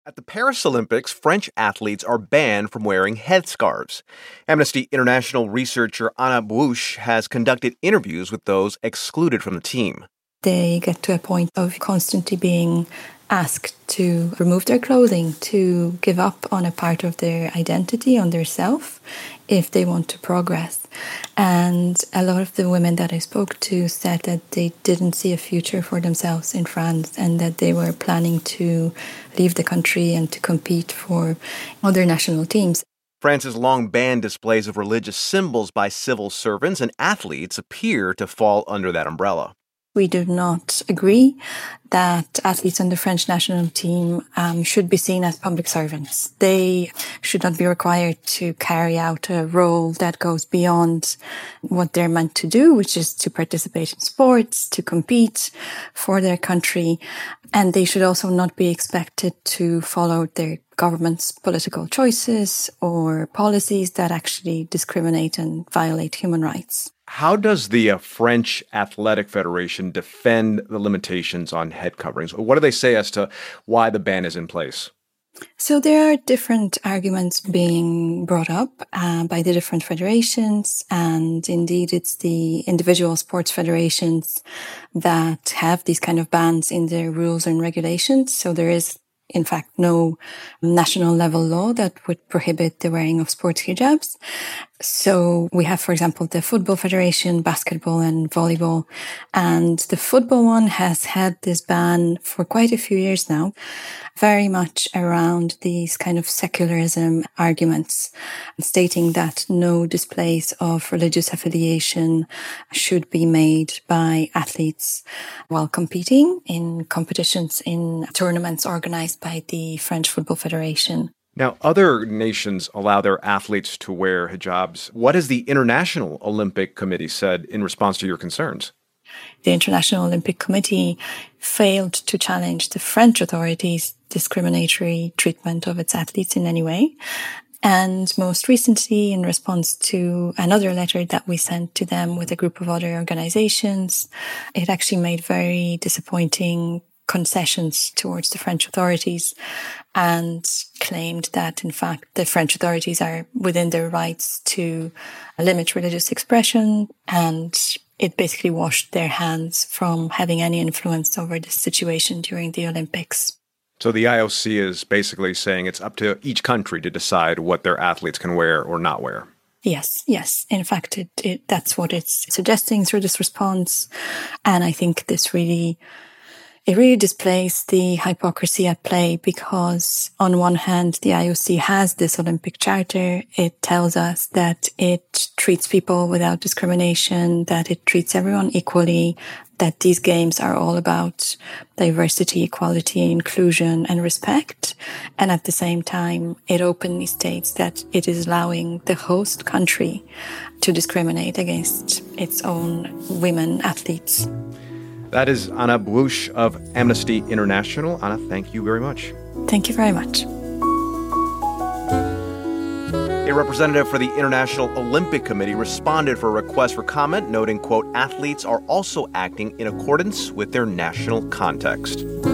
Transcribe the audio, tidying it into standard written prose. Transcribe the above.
At the Paris Olympics, French athletes are banned from wearing headscarves. Amnesty International researcher Anna Bouche has conducted interviews with those excluded from the team. They get to a point of constantly being asked to remove their clothing, to give up on a part of their identity, on their self, if they want to progress. And a lot of the women that I spoke to said that they didn't see a future for themselves in France and that they were planning to leave the country and to compete for other national teams. France has long banned displays of religious symbols by civil servants, and athletes appear to fall under that umbrella. We do not agree that athletes on the French national team should be seen as public servants. They should not be required to carry out a role that goes beyond what they're meant to do, which is to participate in sports, to compete for their country. And they should also not be expected to follow their government's political choices or policies that actually discriminate and violate human rights. How does the French Athletic Federation defend the limitations on head coverings? What do they say as to why the ban is in place? So there are different arguments being brought up by the different federations, and indeed it's the individual sports federations that have these kind of bans in their rules and regulations. So there is in fact no national level law that would prohibit the wearing of sports hijabs. So we have, for example, the Football Federation, basketball and volleyball. And the football one has had this ban for quite a few years now, very much around these kind of secularism arguments, stating that no displays of religious affiliation should be made by athletes while competing in competitions in tournaments organized by the French Football Federation. Now, other nations allow their athletes to wear hijabs. What has the International Olympic Committee said in response to your concerns? The International Olympic Committee failed to challenge the French authorities' discriminatory treatment of its athletes in any way. And most recently, in response to another letter that we sent to them with a group of other organizations, it actually made very disappointing concessions towards the French authorities and claimed that, in fact, the French authorities are within their rights to limit religious expression, and it basically washed their hands from having any influence over the situation during the Olympics. So the IOC is basically saying it's up to each country to decide what their athletes can wear or not wear. Yes. In fact, that's what it's suggesting through this response. And I think this really displays the hypocrisy at play, because on one hand, the IOC has this Olympic Charter. It tells us that it treats people without discrimination, that it treats everyone equally, that these games are all about diversity, equality, inclusion, and respect. And at the same time, it openly states that it is allowing the host country to discriminate against its own women athletes. That is Anna Bouche of Amnesty International. Anna, thank you very much. Thank you very much. A representative for the International Olympic Committee responded for a request for comment, noting, quote, athletes are also acting in accordance with their national context.